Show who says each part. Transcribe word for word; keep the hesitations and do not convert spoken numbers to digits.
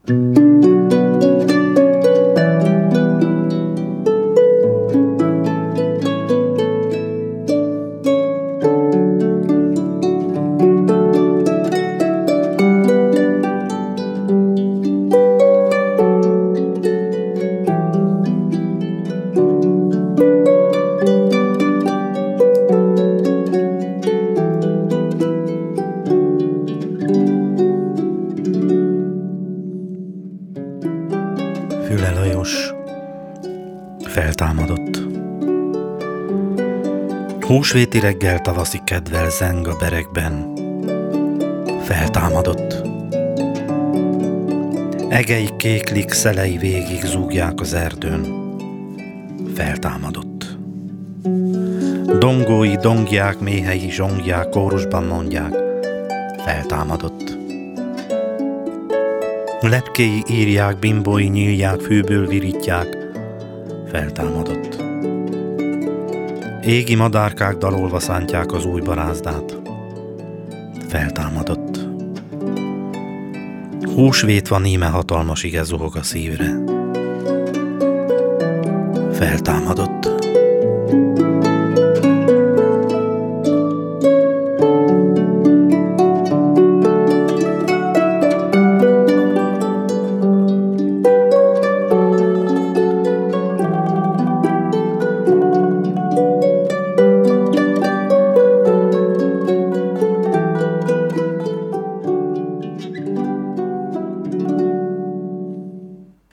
Speaker 1: Füle Lajos feltámadott. Húsvéti reggel tavaszi kedvel zeng a berekben. Feltámadott. Egei kéklik, szelei végig zúgják az erdőn. Feltámadott. Dongói dongják, méhei zsongják, kórusban mondják. Feltámadott. Lepkéi írják, bimbói nyílják, fűből virítják. Feltámadott. Égi madárkák dalolva szántják az új barázdát. Feltámadott. Húsvét van, íme hatalmas ige zuhog a szívre. Feltámadott.